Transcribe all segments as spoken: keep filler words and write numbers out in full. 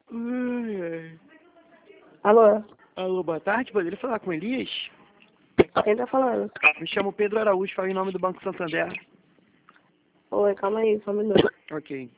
Ai, ai. Alô? Alô, boa tarde. Poderia falar com Elias? Quem tá falando? Me chamo Pedro Araújo, falo em nome do Banco Santander. Oi, calma aí, só um minuto. Ok.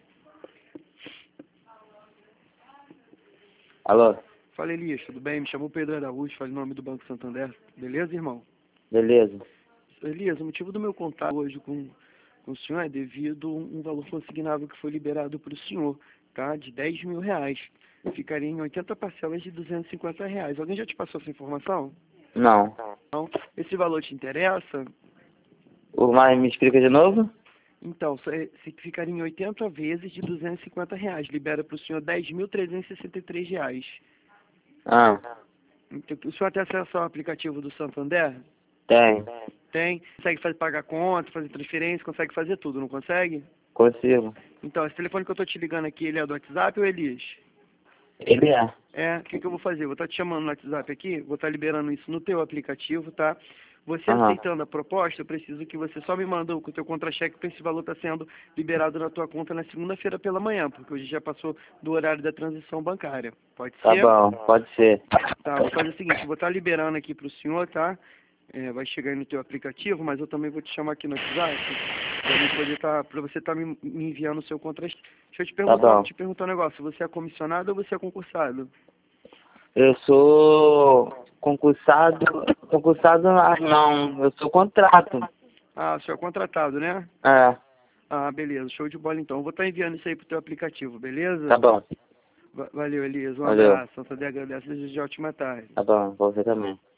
Alô? Fala, Elias, tudo bem? Me chamo Pedro Araújo, falo em nome do Banco Santander. Beleza, irmão? Beleza. Elias, o motivo do meu contato hoje com, com o senhor é devido a um valor consignável que foi liberado para o senhor, tá? De dez mil reais. Ficaria em oitenta parcelas de duzentos e cinquenta reais. Alguém já te passou essa informação? Não. Não? Esse valor te interessa? O mais me explica de novo? Então, se ficaria em oitenta vezes de duzentos e cinquenta reais. Libera para o senhor dez mil trezentos e sessenta e três reais. Ah, Então, o senhor tem acesso ao aplicativo do Santander? tem. Tem. Consegue fazer, pagar conta, fazer transferência, consegue fazer tudo, não consegue? Consigo. Então, esse telefone que eu tô te ligando aqui, ele é do WhatsApp ou Elias? Ele é. É, o que, que eu vou fazer? Eu vou estar te chamando no WhatsApp aqui, vou estar liberando isso no teu aplicativo, tá? Você Aham. aceitando a proposta, eu preciso que você só me manda o teu contra-cheque, porque esse valor está sendo liberado na tua conta na segunda-feira pela manhã, porque hoje já passou do horário da transição bancária. Pode Tá ser? bom, pode ser. Tá, vou fazer o seguinte, eu vou estar liberando aqui pro senhor, tá? É, vai chegar aí no teu aplicativo, mas eu também vou te chamar aqui no WhatsApp, pra mim poder tá, pra você estar me, me enviando o seu contra-cheque. Deixa eu te Tá perguntar, bom. te perguntar um negócio, você é comissionado ou você é concursado? Eu sou concursado. Concursado ah, não, eu sou contrato. Ah, o senhor é contratado, né? É, Ah, beleza, show de bola então. Eu vou estar enviando isso aí pro teu aplicativo, beleza? tá bom. Va- Valeu, Elias. Um Valeu. abraço. Santander agradece, desejo de ótima tarde. Tá bom, você também.